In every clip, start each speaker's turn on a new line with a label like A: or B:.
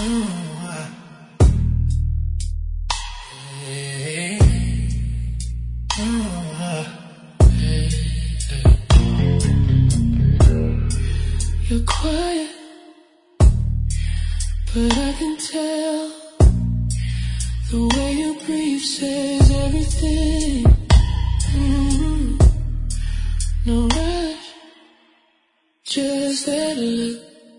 A: You're quiet, but I can tell. The way you breathe says everything. No rush, just that look.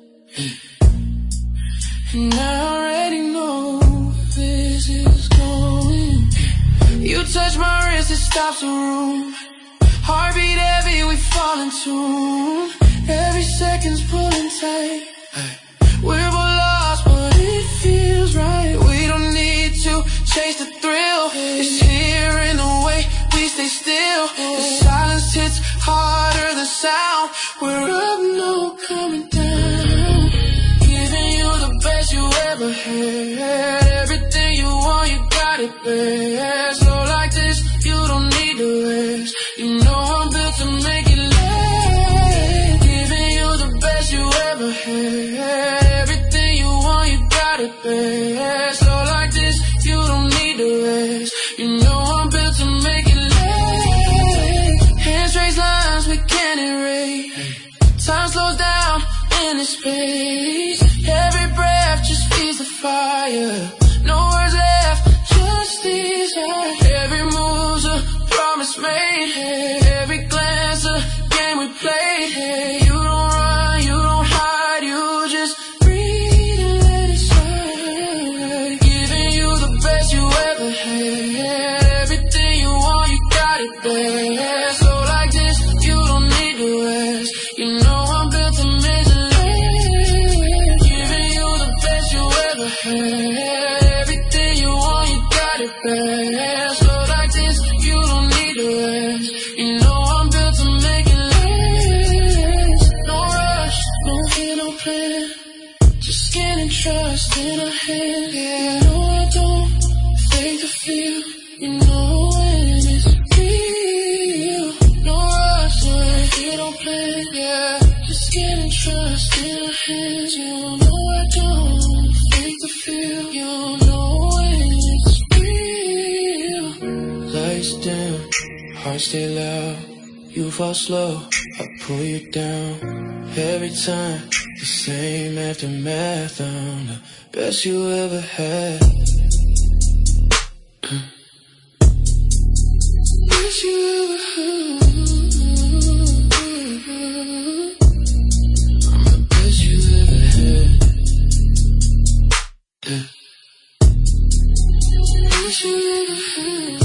A: And I already know this is going. You touch my wrist, it stops the room. Heartbeat heavy, we fall in tune. Every second's pulling tight. We're both lost, but it feels right. We don't need to chase the thrill. It's here in the way we stay still. The silence hits harder than sound. We're up, no coming down. Giving you the best you ever had. Everything you want, you got it best. Slow like this, you don't need to rest. You know I'm built to make it last. Giving you the best you ever had. Everything you want, you got it best. Slow like this, you don't need to rest. You know I'm built to make it last. Hands trace lines we can't erase. Time slows down in this space. Every breath just feeds the fire. No words left, just these eyes. Every move's a promise made. Every glance a game we played. You don't run, you don't hide, you just breathe and let it slide. Giving you the best you ever had. Everything you want, you got it best. So like this, you don't need to rest. You know I'm built to make it last. Giving you the best you ever had. Everything you want, you got it best. So like this, you don't need to rest. You know I'm built to make it last. No rush, no fear, no plan. Just skin and trust in our hands. Yeah, no I don't fake the feel. You know when it's real. No rush, no fear, no plan. Yeah, just skin and trust in our hands. You know I don't fake the feel. You know when it's real. Lights dim, heart stay loud. You fall slow, I pull you down. Every time, the same aftermath. I'm the best you ever had. Best you ever had. I'm the best you ever had. Best you ever had.